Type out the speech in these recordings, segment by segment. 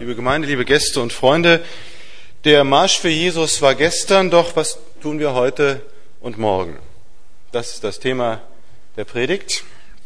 liebe Gemeinde, liebe Gäste und Freunde. Der Marsch für Jesus war gestern, doch was tun wir heute und morgen? Das ist das Thema der Predigt.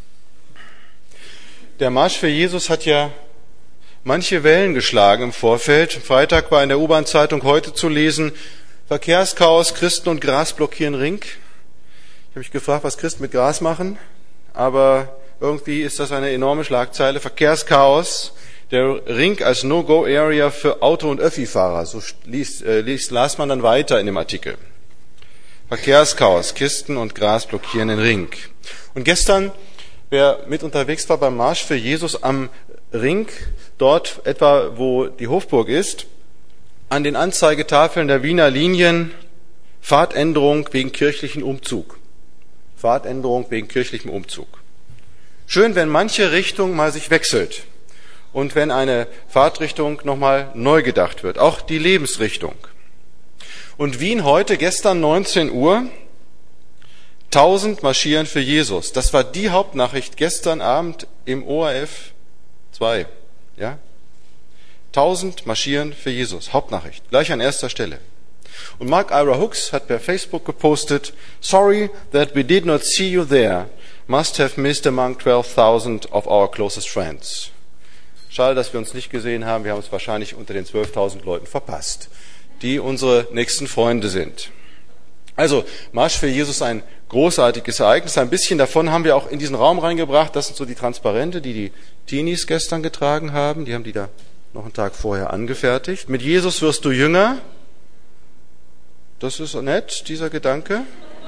Der Marsch für Jesus hat ja manche Wellen geschlagen im Vorfeld. Freitag war in der U-Bahn-Zeitung heute zu lesen, Verkehrschaos, Christen und Gras blockieren Ring. Ich habe mich gefragt, was Christen mit Gras machen, aber irgendwie ist das eine enorme Schlagzeile. Verkehrschaos, der Ring als No-Go-Area für Auto- und Öffi-Fahrer. So las man dann weiter in dem Artikel. Verkehrschaos, Christen und Gras blockieren den Ring. Und gestern, wer mit unterwegs war beim Marsch für Jesus am Ring, dort etwa, wo die Hofburg ist, an den Anzeigetafeln der Wiener Linien Fahrtänderung wegen kirchlichen Umzug. Fahrtänderung wegen kirchlichem Umzug. Schön, wenn manche Richtung mal sich wechselt und wenn eine Fahrtrichtung nochmal neu gedacht wird, auch die Lebensrichtung. Und Wien heute, gestern 19 Uhr, 1000 marschieren für Jesus. Das war die Hauptnachricht gestern Abend im ORF 2. Ja? 1000 marschieren für Jesus. Hauptnachricht. Gleich an erster Stelle. Und Mark Ira Hooks hat per Facebook gepostet, "Sorry that we did not see you there. Must have missed among 12,000 of our closest friends." Schade, dass wir uns nicht gesehen haben. Wir haben uns wahrscheinlich unter den 12.000 Leuten verpasst, die unsere nächsten Freunde sind. Also, Marsch für Jesus, ein großartiges Ereignis. Ein bisschen davon haben wir auch in diesen Raum reingebracht. Das sind so die Transparente, die die Teenies gestern getragen haben. Die haben die da noch einen Tag vorher angefertigt. Mit Jesus wirst du jünger. Das ist nett, dieser Gedanke.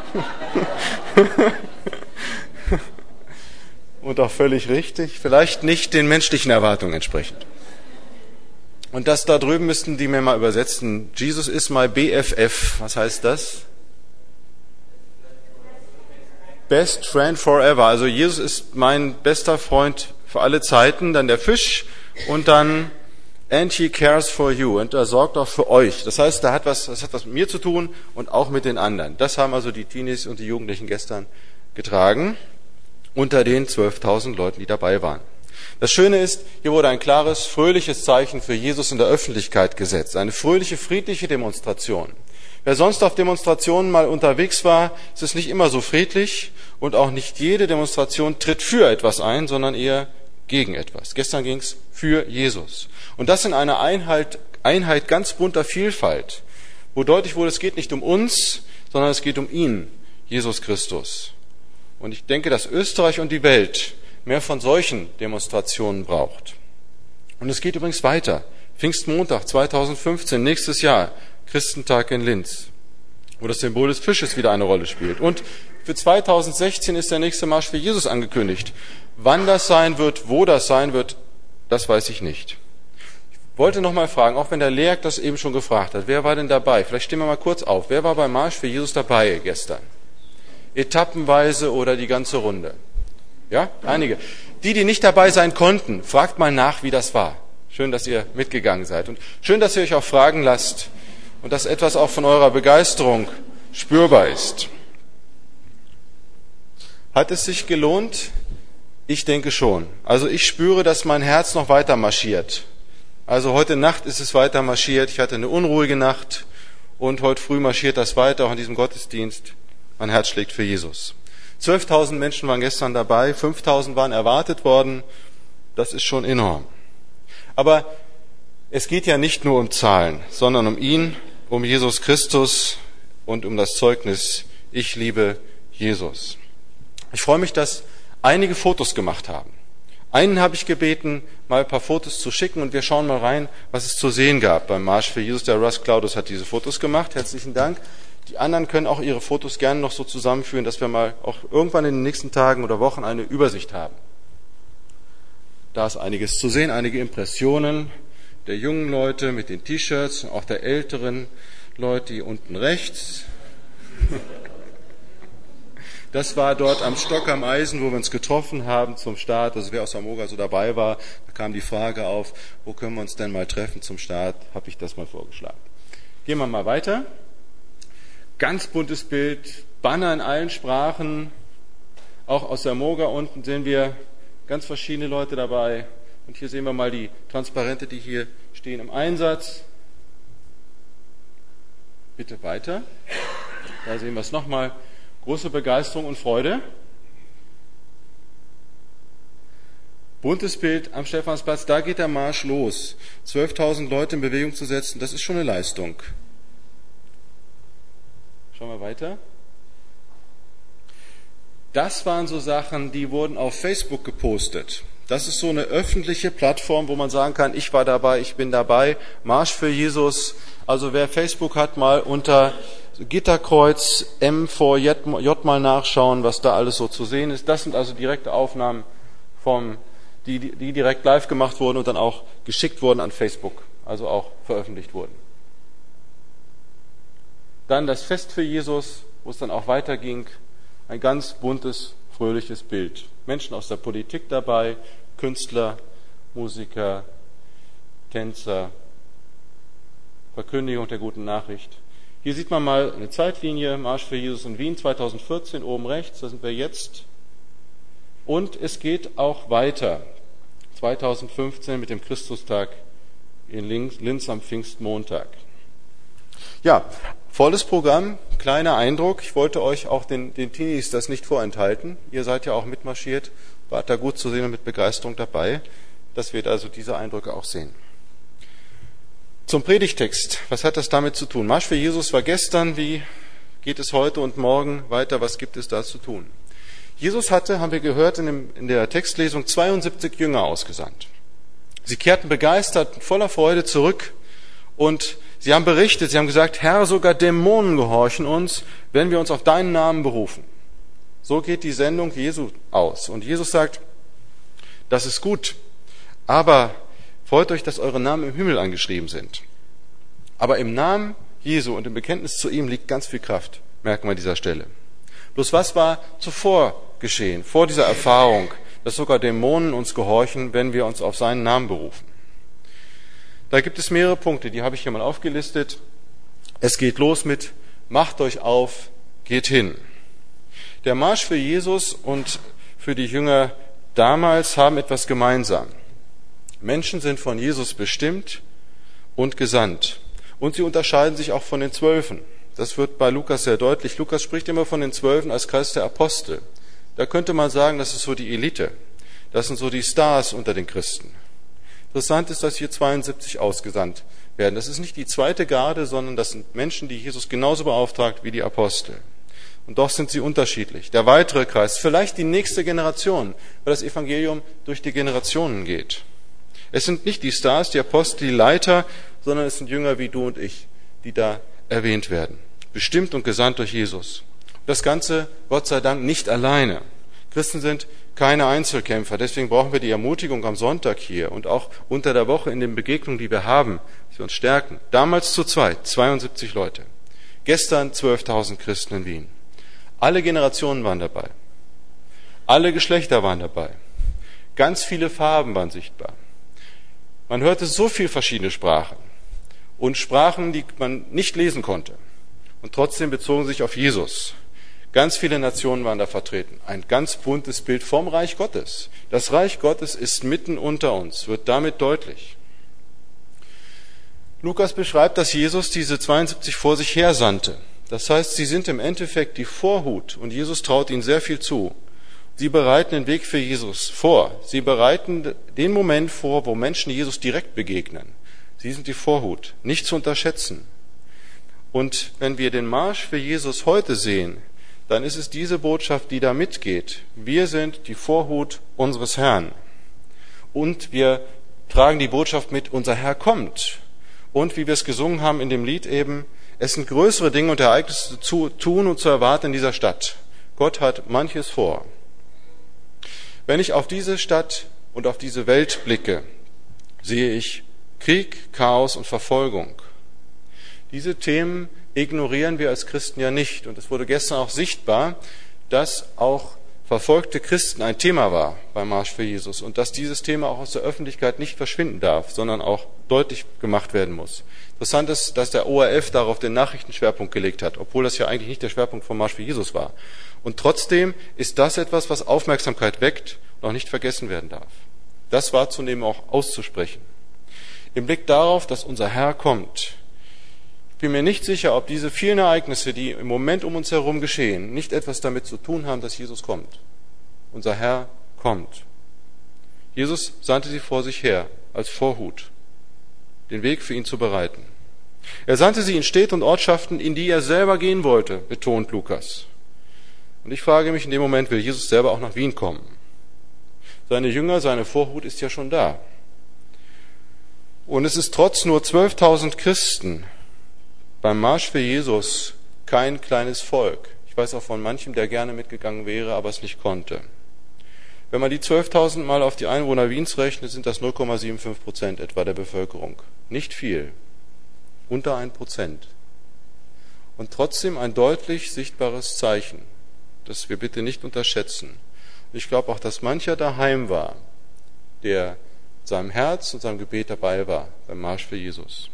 Und auch völlig richtig. Vielleicht nicht den menschlichen Erwartungen entsprechend. Und das da drüben müssten die mir mal übersetzen. Jesus is my BFF. Was heißt das? Best friend forever. Also Jesus ist mein bester Freund für alle Zeiten. Dann der Fisch und dann and he cares for you. Und er sorgt auch für euch. Das heißt, das hat was mit mir zu tun und auch mit den anderen. Das haben also die Teenies und die Jugendlichen gestern getragen. Unter den 12.000 Leuten, die dabei waren. Das Schöne ist, hier wurde ein klares, fröhliches Zeichen für Jesus in der Öffentlichkeit gesetzt. Eine fröhliche, friedliche Demonstration. Wer sonst auf Demonstrationen mal unterwegs war, ist es nicht immer so friedlich und auch nicht jede Demonstration tritt für etwas ein, sondern eher gegen etwas. Gestern ging es für Jesus. Und das in einer Einheit ganz bunter Vielfalt, wo deutlich wurde, es geht nicht um uns, sondern es geht um ihn, Jesus Christus. Und ich denke, dass Österreich und die Welt mehr von solchen Demonstrationen braucht. Und es geht übrigens weiter. Pfingstmontag 2015, nächstes Jahr, Christentag in Linz, wo das Symbol des Fisches wieder eine Rolle spielt. Und für 2016 ist der nächste Marsch für Jesus angekündigt. Wann das sein wird, wo das sein wird, das weiß ich nicht. Ich wollte noch mal fragen, auch wenn der Leak das eben schon gefragt hat, wer war denn dabei? Vielleicht stehen wir mal kurz auf. Wer war beim Marsch für Jesus dabei gestern? Etappenweise oder die ganze Runde? Ja, einige. Die nicht dabei sein konnten, fragt mal nach, wie das war. Schön, dass ihr mitgegangen seid. Und schön, dass ihr euch auch fragen lasst und dass etwas auch von eurer Begeisterung spürbar ist. Hat es sich gelohnt? Ich denke schon. Also ich spüre, dass mein Herz noch weiter marschiert. Also heute Nacht ist es weiter marschiert. Ich hatte eine unruhige Nacht und heute früh marschiert das weiter, auch in diesem Gottesdienst. Mein Herz schlägt für Jesus. 12.000 Menschen waren gestern dabei, 5.000 waren erwartet worden. Das ist schon enorm. Aber es geht ja nicht nur um Zahlen, sondern um ihn, um Jesus Christus und um das Zeugnis, ich liebe Jesus. Ich freue mich, dass einige Fotos gemacht haben. Einen habe ich gebeten, mal ein paar Fotos zu schicken und wir schauen mal rein, was es zu sehen gab beim Marsch für Jesus. Der Russ Claudius hat diese Fotos gemacht. Herzlichen Dank. Die anderen können auch ihre Fotos gerne noch so zusammenführen, dass wir mal auch irgendwann in den nächsten Tagen oder Wochen eine Übersicht haben. Da ist einiges zu sehen, einige Impressionen der jungen Leute mit den T-Shirts, auch der älteren Leute, die unten rechts. Das war dort am Stock am Eisen, wo wir uns getroffen haben zum Start. Also wer aus Amoga so dabei war, da kam die Frage auf, wo können wir uns denn mal treffen zum Start, habe ich das mal vorgeschlagen. Gehen wir mal weiter. Ganz buntes Bild, Banner in allen Sprachen. Auch aus der Moga unten sehen wir ganz verschiedene Leute dabei. Und hier sehen wir mal die Transparente, die hier stehen im Einsatz. Bitte weiter. Da sehen wir es nochmal. Große Begeisterung und Freude. Buntes Bild am Stephansplatz, da geht der Marsch los. 12.000 Leute in Bewegung zu setzen, das ist schon eine Leistung. Schauen wir weiter. Das waren so Sachen, die wurden auf Facebook gepostet. Das ist so eine öffentliche Plattform, wo man sagen kann, ich war dabei, ich bin dabei. Marsch für Jesus. Also wer Facebook hat, mal unter Gitterkreuz M4J mal nachschauen, was da alles so zu sehen ist. Das sind also direkte Aufnahmen die direkt live gemacht wurden und dann auch geschickt wurden an Facebook, also auch veröffentlicht wurden. Dann das Fest für Jesus, wo es dann auch weiterging, ein ganz buntes, fröhliches Bild. Menschen aus der Politik dabei, Künstler, Musiker, Tänzer, Verkündigung der guten Nachricht. Hier sieht man mal eine Zeitlinie, Marsch für Jesus in Wien 2014, oben rechts, da sind wir jetzt. Und es geht auch weiter. 2015 mit dem Christustag in Linz am Pfingstmontag. Ja, volles Programm, kleiner Eindruck. Ich wollte euch auch den Teenies das nicht vorenthalten. Ihr seid ja auch mitmarschiert, wart da gut zu sehen und mit Begeisterung dabei, dass wir also diese Eindrücke auch sehen. Zum Predigtext, was hat das damit zu tun? Marsch für Jesus war gestern, wie geht es heute und morgen weiter, was gibt es da zu tun? Jesus hatte, haben wir gehört in der Textlesung, 72 Jünger ausgesandt. Sie kehrten begeistert, voller Freude zurück und sie haben berichtet, sie haben gesagt, Herr, sogar Dämonen gehorchen uns, wenn wir uns auf deinen Namen berufen. So geht die Sendung Jesu aus. Und Jesus sagt, das ist gut, aber freut euch, dass eure Namen im Himmel angeschrieben sind. Aber im Namen Jesu und im Bekenntnis zu ihm liegt ganz viel Kraft, merken wir an dieser Stelle. Bloß was war zuvor geschehen, vor dieser Erfahrung, dass sogar Dämonen uns gehorchen, wenn wir uns auf seinen Namen berufen? Da gibt es mehrere Punkte, die habe ich hier mal aufgelistet. Es geht los mit, macht euch auf, geht hin. Der Marsch für Jesus und für die Jünger damals haben etwas gemeinsam. Menschen sind von Jesus bestimmt und gesandt. Und sie unterscheiden sich auch von den Zwölfen. Das wird bei Lukas sehr deutlich. Lukas spricht immer von den Zwölfen als Kreis der Apostel. Da könnte man sagen, das ist so die Elite. Das sind so die Stars unter den Christen. Interessant ist, dass hier 72 ausgesandt werden. Das ist nicht die zweite Garde, sondern das sind Menschen, die Jesus genauso beauftragt wie die Apostel. Und doch sind sie unterschiedlich. Der weitere Kreis, vielleicht die nächste Generation, weil das Evangelium durch die Generationen geht. Es sind nicht die Stars, die Apostel, die Leiter, sondern es sind Jünger wie du und ich, die da erwähnt werden. Bestimmt und gesandt durch Jesus. Das Ganze, Gott sei Dank, nicht alleine. Christen sind keine Einzelkämpfer. Deswegen brauchen wir die Ermutigung am Sonntag hier und auch unter der Woche in den Begegnungen, die wir haben, dass wir uns stärken. Damals zu zweit, 72 Leute. Gestern 12.000 Christen in Wien. Alle Generationen waren dabei. Alle Geschlechter waren dabei. Ganz viele Farben waren sichtbar. Man hörte so viele verschiedene Sprachen und Sprachen, die man nicht lesen konnte. Und trotzdem bezogen sich auf Jesus. Ganz viele Nationen waren da vertreten. Ein ganz buntes Bild vom Reich Gottes. Das Reich Gottes ist mitten unter uns, wird damit deutlich. Lukas beschreibt, dass Jesus diese 72 vor sich her sandte. Das heißt, sie sind im Endeffekt die Vorhut und Jesus traut ihnen sehr viel zu. Sie bereiten den Weg für Jesus vor. Sie bereiten den Moment vor, wo Menschen Jesus direkt begegnen. Sie sind die Vorhut, nicht zu unterschätzen. Und wenn wir den Marsch für Jesus heute sehen, dann ist es diese Botschaft, die da mitgeht. Wir sind die Vorhut unseres Herrn. Und wir tragen die Botschaft mit, unser Herr kommt. Und wie wir es gesungen haben in dem Lied eben, es sind größere Dinge und Ereignisse zu tun und zu erwarten in dieser Stadt. Gott hat manches vor. Wenn ich auf diese Stadt und auf diese Welt blicke, sehe ich Krieg, Chaos und Verfolgung. Diese Themen ignorieren wir als Christen ja nicht. Und es wurde gestern auch sichtbar, dass auch verfolgte Christen ein Thema war beim Marsch für Jesus und dass dieses Thema auch aus der Öffentlichkeit nicht verschwinden darf, sondern auch deutlich gemacht werden muss. Interessant ist, dass der ORF darauf den Nachrichtenschwerpunkt gelegt hat, obwohl das ja eigentlich nicht der Schwerpunkt vom Marsch für Jesus war. Und trotzdem ist das etwas, was Aufmerksamkeit weckt und auch nicht vergessen werden darf. das wahrzunehmen, auch auszusprechen. Im Blick darauf, dass unser Herr kommt. Ich bin mir nicht sicher, ob diese vielen Ereignisse, die im Moment um uns herum geschehen, nicht etwas damit zu tun haben, dass Jesus kommt. Unser Herr kommt. Jesus sandte sie vor sich her, als Vorhut, den Weg für ihn zu bereiten. Er sandte sie in Städte und Ortschaften, in die er selber gehen wollte, betont Lukas. Und ich frage mich in dem Moment, will Jesus selber auch nach Wien kommen? Seine Jünger, seine Vorhut ist ja schon da. Und es ist trotz nur 12.000 Christen beim Marsch für Jesus kein kleines Volk. Ich weiß auch von manchem, der gerne mitgegangen wäre, aber es nicht konnte. Wenn man die 12.000 mal auf die Einwohner Wiens rechnet, sind das 0,75% etwa der Bevölkerung. Nicht viel. Unter 1%. Und trotzdem ein deutlich sichtbares Zeichen, das wir bitte nicht unterschätzen. Und ich glaube auch, dass mancher daheim war, der seinem Herz und seinem Gebet dabei war beim Marsch für Jesus.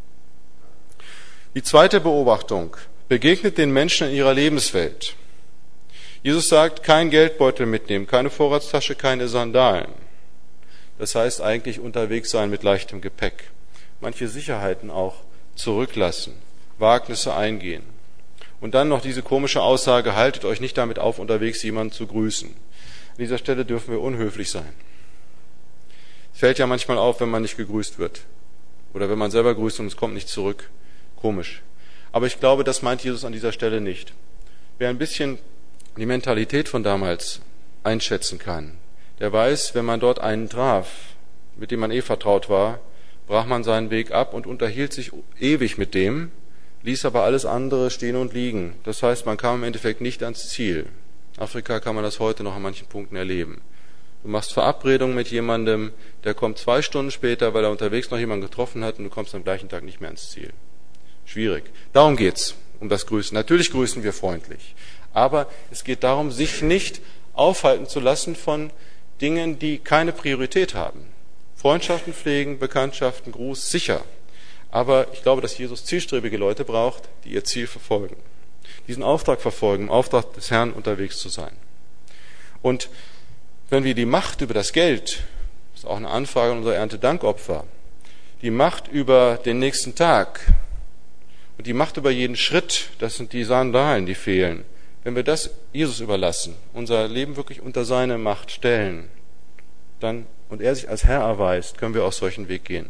Die zweite Beobachtung begegnet den Menschen in ihrer Lebenswelt. Jesus sagt, kein Geldbeutel mitnehmen, keine Vorratstasche, keine Sandalen. Das heißt eigentlich unterwegs sein mit leichtem Gepäck. Manche Sicherheiten auch zurücklassen, Wagnisse eingehen. Und dann noch diese komische Aussage, haltet euch nicht damit auf, unterwegs jemanden zu grüßen. An dieser Stelle dürfen wir unhöflich sein. Es fällt ja manchmal auf, wenn man nicht gegrüßt wird. Oder wenn man selber grüßt und es kommt nicht zurück. Komisch. Aber ich glaube, das meint Jesus an dieser Stelle nicht. Wer ein bisschen die Mentalität von damals einschätzen kann, der weiß, wenn man dort einen traf, mit dem man vertraut war, brach man seinen Weg ab und unterhielt sich ewig mit dem, ließ aber alles andere stehen und liegen. Das heißt, man kam im Endeffekt nicht ans Ziel. In Afrika kann man das heute noch an manchen Punkten erleben. Du machst Verabredungen mit jemandem, der kommt 2 Stunden später, weil er unterwegs noch jemanden getroffen hat und du kommst am gleichen Tag nicht mehr ans Ziel. Schwierig. Darum geht's, um das Grüßen. Natürlich grüßen wir freundlich. Aber es geht darum, sich nicht aufhalten zu lassen von Dingen, die keine Priorität haben. Freundschaften pflegen, Bekanntschaften, Gruß, sicher. Aber ich glaube, dass Jesus zielstrebige Leute braucht, die ihr Ziel verfolgen. Diesen Auftrag verfolgen, im Auftrag des Herrn unterwegs zu sein. Und wenn wir die Macht über das Geld, das ist auch eine Anfrage unserer Erntedankopfer, die Macht über den nächsten Tag und die Macht über jeden Schritt, das sind die Sandalen, die fehlen, wenn wir das Jesus überlassen, unser Leben wirklich unter seine Macht stellen, dann und er sich als Herr erweist, können wir auch solchen Weg gehen.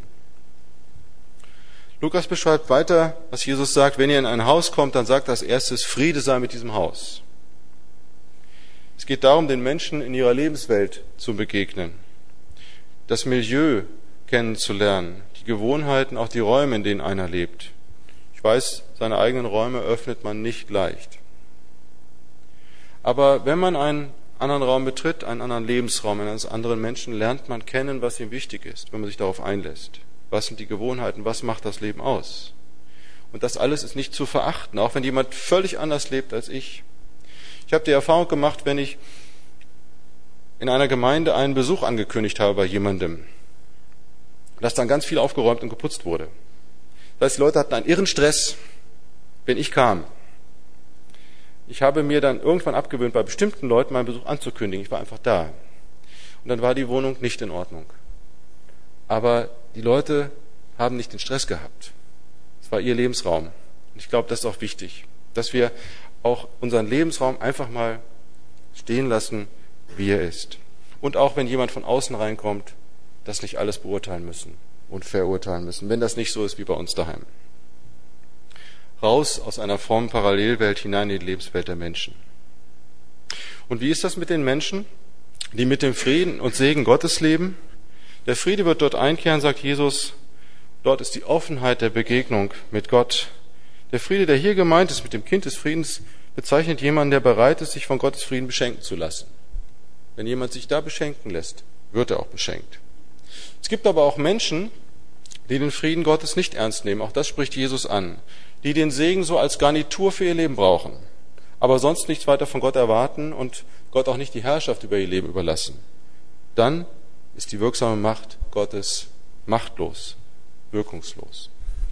Lukas beschreibt weiter, was Jesus sagt, wenn ihr in ein Haus kommt, dann sagt als erstes, Friede sei mit diesem Haus. Es geht darum, den Menschen in ihrer Lebenswelt zu begegnen, das Milieu kennenzulernen, die Gewohnheiten, auch die Räume, in denen einer lebt. Ich weiß, seine eigenen Räume öffnet man nicht leicht. Aber wenn man einen anderen Raum betritt, einen anderen Lebensraum eines anderen Menschen, lernt man kennen, was ihm wichtig ist, wenn man sich darauf einlässt. Was sind die Gewohnheiten, was macht das Leben aus? Und das alles ist nicht zu verachten, auch wenn jemand völlig anders lebt als ich. Ich habe die Erfahrung gemacht, wenn ich in einer Gemeinde einen Besuch angekündigt habe bei jemandem, dass dann ganz viel aufgeräumt und geputzt wurde. Das heißt, die Leute hatten einen irren Stress, wenn ich kam. Ich habe mir dann irgendwann abgewöhnt, bei bestimmten Leuten meinen Besuch anzukündigen. Ich war einfach da. Und dann war die Wohnung nicht in Ordnung. Aber die Leute haben nicht den Stress gehabt. Es war ihr Lebensraum. Und ich glaube, das ist auch wichtig, dass wir auch unseren Lebensraum einfach mal stehen lassen, wie er ist. Und auch wenn jemand von außen reinkommt, das nicht alles beurteilen müssen und verurteilen müssen, wenn das nicht so ist wie bei uns daheim. Raus aus einer frommen Parallelwelt hinein in die Lebenswelt der Menschen. Und wie ist das mit den Menschen, die mit dem Frieden und Segen Gottes leben? Der Friede wird dort einkehren, sagt Jesus. Dort ist die Offenheit der Begegnung mit Gott. Der Friede, der hier gemeint ist mit dem Kind des Friedens, bezeichnet jemanden, der bereit ist, sich von Gottes Frieden beschenken zu lassen. Wenn jemand sich da beschenken lässt, wird er auch beschenkt. Es gibt aber auch Menschen, die den Frieden Gottes nicht ernst nehmen. Auch das spricht Jesus an. Die den Segen so als Garnitur für ihr Leben brauchen, aber sonst nichts weiter von Gott erwarten und Gott auch nicht die Herrschaft über ihr Leben überlassen. Dann ist die wirksame Macht Gottes machtlos, wirkungslos.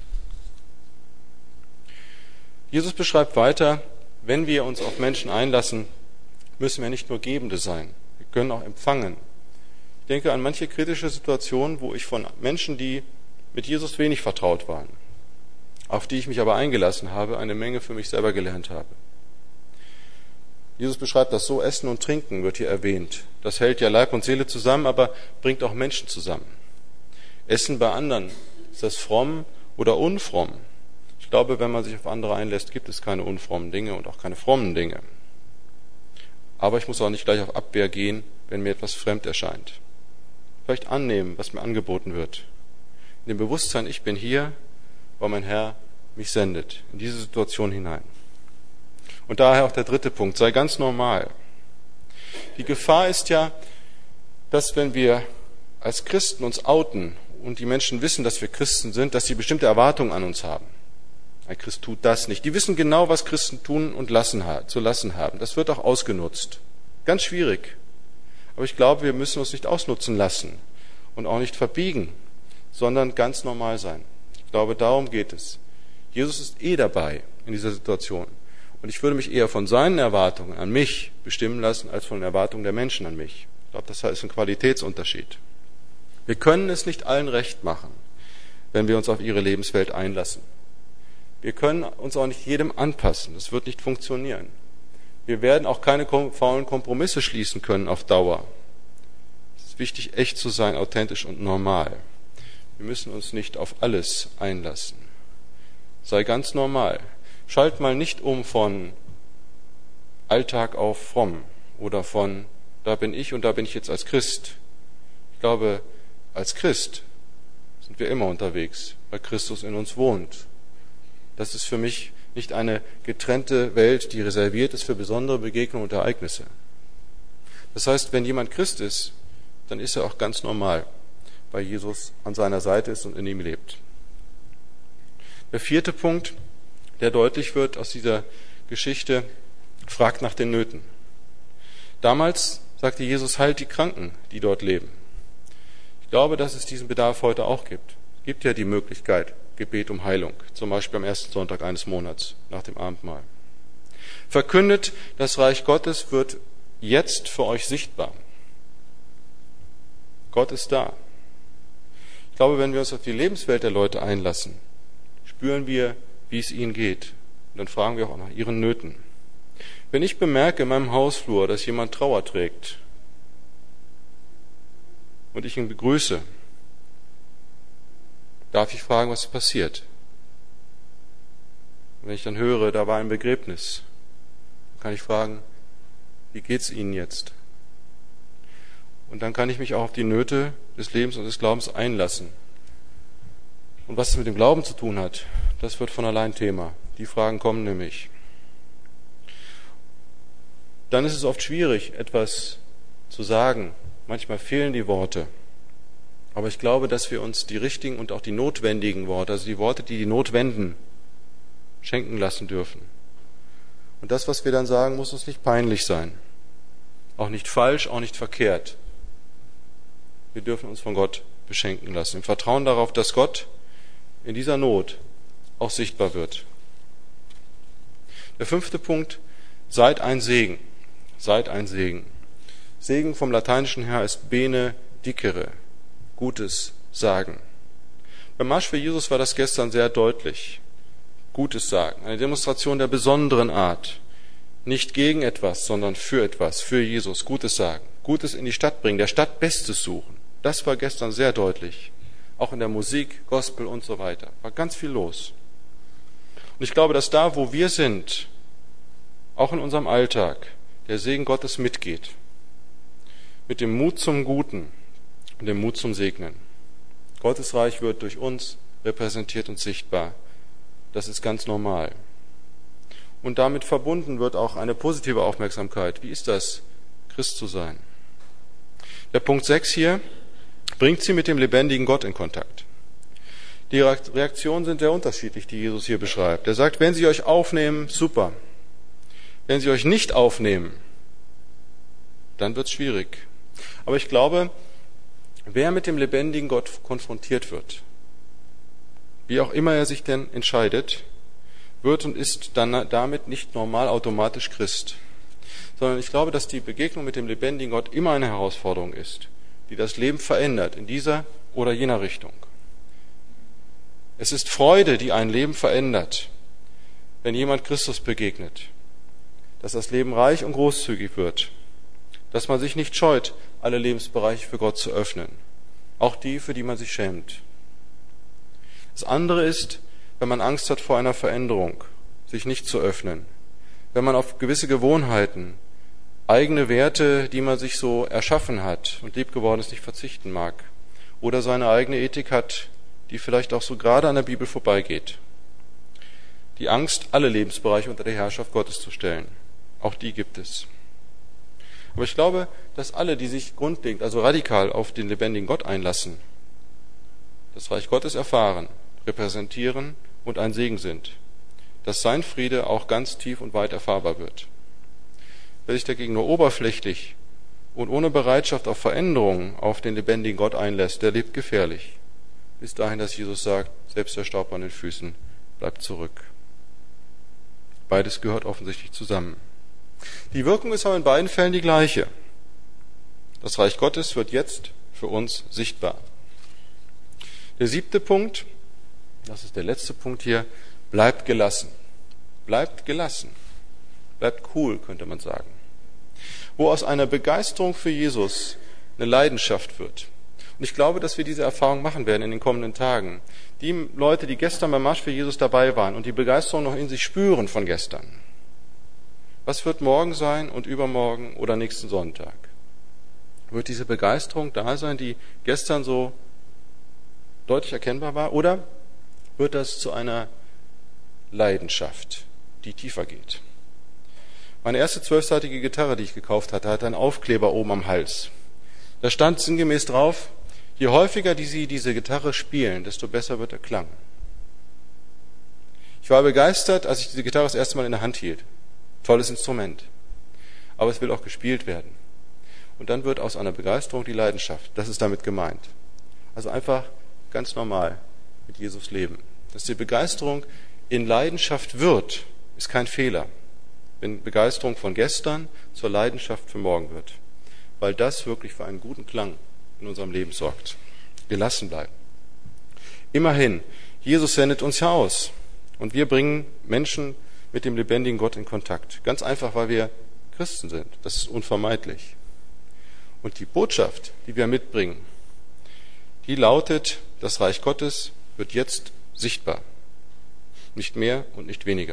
Jesus beschreibt weiter, wenn wir uns auf Menschen einlassen, müssen wir nicht nur Gebende sein, wir können auch empfangen. Ich denke an manche kritische Situationen, wo ich von Menschen, die mit Jesus wenig vertraut waren, auf die ich mich aber eingelassen habe, eine Menge für mich selber gelernt habe. Jesus beschreibt das so, Essen und Trinken wird hier erwähnt. Das hält ja Leib und Seele zusammen, aber bringt auch Menschen zusammen. Essen bei anderen, ist das fromm oder unfromm? Ich glaube, wenn man sich auf andere einlässt, gibt es keine unfrommen Dinge und auch keine frommen Dinge. Aber ich muss auch nicht gleich auf Abwehr gehen, wenn mir etwas fremd erscheint. Vielleicht annehmen, was mir angeboten wird. In dem Bewusstsein, ich bin hier, weil mein Herr mich sendet, in diese Situation hinein. Und daher auch der dritte Punkt, sei ganz normal. Die Gefahr ist ja, dass wenn wir als Christen uns outen und die Menschen wissen, dass wir Christen sind, dass sie bestimmte Erwartungen an uns haben. Ein Christ tut das nicht. Die wissen genau, was Christen tun und zu lassen haben. Das wird auch ausgenutzt. Ganz schwierig. Aber ich glaube, wir müssen uns nicht ausnutzen lassen und auch nicht verbiegen, sondern ganz normal sein. Ich glaube, darum geht es. Jesus ist dabei in dieser Situation. Und ich würde mich eher von seinen Erwartungen an mich bestimmen lassen, als von den Erwartungen der Menschen an mich. Ich glaube, das ist ein Qualitätsunterschied. Wir können es nicht allen recht machen, wenn wir uns auf ihre Lebenswelt einlassen. Wir können uns auch nicht jedem anpassen. Das wird nicht funktionieren. Wir werden auch keine faulen Kompromisse schließen können auf Dauer. Es ist wichtig, echt zu sein, authentisch und normal. Wir müssen uns nicht auf alles einlassen. Sei ganz normal. Schalt mal nicht um von Alltag auf fromm oder von da bin ich und da bin ich jetzt als Christ. Ich glaube, als Christ sind wir immer unterwegs, weil Christus in uns wohnt. Das ist für mich nicht eine getrennte Welt, die reserviert ist für besondere Begegnungen und Ereignisse. Das heißt, wenn jemand Christ ist, dann ist er auch ganz normal, weil Jesus an seiner Seite ist und in ihm lebt. Der vierte Punkt, der deutlich wird aus dieser Geschichte, fragt nach den Nöten. Damals sagte Jesus, heilt die Kranken, die dort leben. Ich glaube, dass es diesen Bedarf heute auch gibt. Es gibt ja die Möglichkeit, Gebet um Heilung, zum Beispiel am ersten Sonntag eines Monats nach dem Abendmahl. Verkündet, das Reich Gottes wird jetzt für euch sichtbar. Gott ist da. Ich glaube, wenn wir uns auf die Lebenswelt der Leute einlassen, spüren wir, wie es ihnen geht. Und dann fragen wir auch nach ihren Nöten. Wenn ich bemerke in meinem Hausflur, dass jemand Trauer trägt und ich ihn begrüße, darf ich fragen, was passiert. Und wenn ich dann höre, da war ein Begräbnis, kann ich fragen, wie geht's Ihnen jetzt? Und dann kann ich mich auch auf die Nöte des Lebens und des Glaubens einlassen. Und was es mit dem Glauben zu tun hat, das wird von allein Thema. Die Fragen kommen nämlich. Dann ist es oft schwierig, etwas zu sagen. Manchmal fehlen die Worte. Aber ich glaube, dass wir uns die richtigen und auch die notwendigen Worte, also die Worte, die die Not wenden, schenken lassen dürfen. Und das, was wir dann sagen, muss uns nicht peinlich sein. Auch nicht falsch, auch nicht verkehrt. Wir dürfen uns von Gott beschenken lassen. Im Vertrauen darauf, dass Gott in dieser Not auch sichtbar wird. Der fünfte Punkt, seid ein Segen. Seid ein Segen. Segen vom Lateinischen her ist bene dicere, Gutes sagen. Beim Marsch für Jesus war das gestern sehr deutlich. Gutes sagen, eine Demonstration der besonderen Art. Nicht gegen etwas, sondern für etwas, für Jesus. Gutes sagen, Gutes in die Stadt bringen, der Stadt Bestes suchen. Das war gestern sehr deutlich. Auch in der Musik, Gospel und so weiter. War ganz viel los. Und ich glaube, dass da, wo wir sind, auch in unserem Alltag, der Segen Gottes mitgeht. Mit dem Mut zum Guten und dem Mut zum Segnen. Gottes Reich wird durch uns repräsentiert und sichtbar. Das ist ganz normal. Und damit verbunden wird auch eine positive Aufmerksamkeit. Wie ist das, Christ zu sein? Der Punkt 6 hier bringt sie mit dem lebendigen Gott in Kontakt. Die Reaktionen sind sehr unterschiedlich, die Jesus hier beschreibt. Er sagt, wenn sie euch aufnehmen, super. Wenn sie euch nicht aufnehmen, dann wird es schwierig. Aber ich glaube, wer mit dem lebendigen Gott konfrontiert wird, wie auch immer er sich denn entscheidet, wird und ist dann damit nicht normal automatisch Christ. Sondern ich glaube, dass die Begegnung mit dem lebendigen Gott immer eine Herausforderung ist, die das Leben verändert, in dieser oder jener Richtung. Es ist Freude, die ein Leben verändert, wenn jemand Christus begegnet, dass das Leben reich und großzügig wird, dass man sich nicht scheut, alle Lebensbereiche für Gott zu öffnen, auch die, für die man sich schämt. Das andere ist, wenn man Angst hat vor einer Veränderung, sich nicht zu öffnen, wenn man auf gewisse Gewohnheiten, eigene Werte, die man sich so erschaffen hat und liebgeworden ist, nicht verzichten mag, oder seine eigene Ethik hat, die vielleicht auch so gerade an der Bibel vorbeigeht. Die Angst, alle Lebensbereiche unter die Herrschaft Gottes zu stellen, auch die gibt es. Aber ich glaube, dass alle, die sich grundlegend, also radikal auf den lebendigen Gott einlassen, das Reich Gottes erfahren, repräsentieren und ein Segen sind, dass sein Friede auch ganz tief und weit erfahrbar wird. Wer sich dagegen nur oberflächlich und ohne Bereitschaft auf Veränderungen auf den lebendigen Gott einlässt, der lebt gefährlich. Bis dahin, dass Jesus sagt, selbst der Staub an den Füßen bleibt zurück. Beides gehört offensichtlich zusammen. Die Wirkung ist aber in beiden Fällen die gleiche. Das Reich Gottes wird jetzt für uns sichtbar. Der 7. Punkt, das ist der letzte Punkt hier, bleibt gelassen. Bleibt gelassen. Bleibt cool, könnte man sagen. Wo aus einer Begeisterung für Jesus eine Leidenschaft wird. Und ich glaube, dass wir diese Erfahrung machen werden in den kommenden Tagen. Die Leute, die gestern beim Marsch für Jesus dabei waren und die Begeisterung noch in sich spüren von gestern. Was wird morgen sein und übermorgen oder nächsten Sonntag? Wird diese Begeisterung da sein, die gestern so deutlich erkennbar war? Oder wird das zu einer Leidenschaft, die tiefer geht? Meine erste 12-seitige Gitarre, die ich gekauft hatte, hatte einen Aufkleber oben am Hals. Da stand sinngemäß drauf, je häufiger Sie diese Gitarre spielen, desto besser wird der Klang. Ich war begeistert, als ich diese Gitarre das erste Mal in der Hand hielt. Tolles Instrument. Aber es will auch gespielt werden. Und dann wird aus einer Begeisterung die Leidenschaft. Das ist damit gemeint. Also einfach ganz normal mit Jesus leben. Dass die Begeisterung in Leidenschaft wird, ist kein Fehler. Wenn Begeisterung von gestern zur Leidenschaft für morgen wird. Weil das wirklich für einen guten Klang in unserem Leben sorgt. Gelassen bleiben. Immerhin, Jesus sendet uns ja aus. Und wir bringen Menschen mit dem lebendigen Gott in Kontakt. Ganz einfach, weil wir Christen sind. Das ist unvermeidlich. Und die Botschaft, die wir mitbringen, die lautet, das Reich Gottes wird jetzt sichtbar. Nicht mehr und nicht weniger.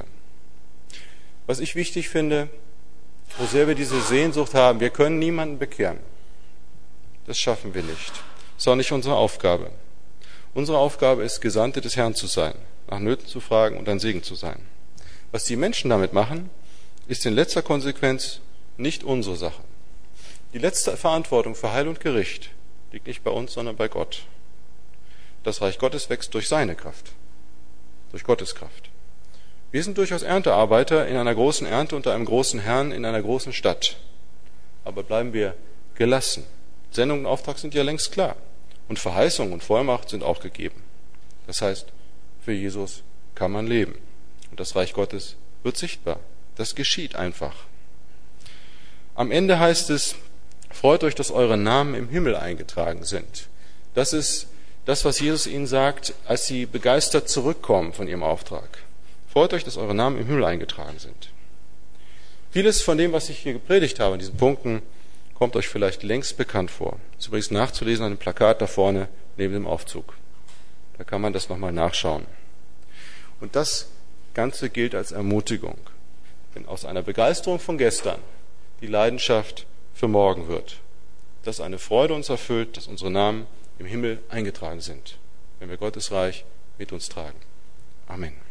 Was ich wichtig finde, so sehr wir diese Sehnsucht haben, wir können niemanden bekehren. Das schaffen wir nicht. Das ist auch nicht unsere Aufgabe. Unsere Aufgabe ist, Gesandte des Herrn zu sein, nach Nöten zu fragen und ein Segen zu sein. Was die Menschen damit machen, ist in letzter Konsequenz nicht unsere Sache. Die letzte Verantwortung für Heil und Gericht liegt nicht bei uns, sondern bei Gott. Das Reich Gottes wächst durch seine Kraft, durch Gottes Kraft. Wir sind durchaus Erntearbeiter in einer großen Ernte unter einem großen Herrn in einer großen Stadt. Aber bleiben wir gelassen. Sendung und Auftrag sind ja längst klar. Und Verheißung und Vollmacht sind auch gegeben. Das heißt, für Jesus kann man leben. Und das Reich Gottes wird sichtbar. Das geschieht einfach. Am Ende heißt es, freut euch, dass eure Namen im Himmel eingetragen sind. Das ist das, was Jesus ihnen sagt, als sie begeistert zurückkommen von ihrem Auftrag. Freut euch, dass eure Namen im Himmel eingetragen sind. Vieles von dem, was ich hier gepredigt habe, in diesen Punkten, kommt euch vielleicht längst bekannt vor. Das ist übrigens nachzulesen an dem Plakat da vorne neben dem Aufzug. Da kann man das nochmal nachschauen. Und das Ganze gilt als Ermutigung. Wenn aus einer Begeisterung von gestern die Leidenschaft für morgen wird, dass eine Freude uns erfüllt, dass unsere Namen im Himmel eingetragen sind, wenn wir Gottes Reich mit uns tragen. Amen.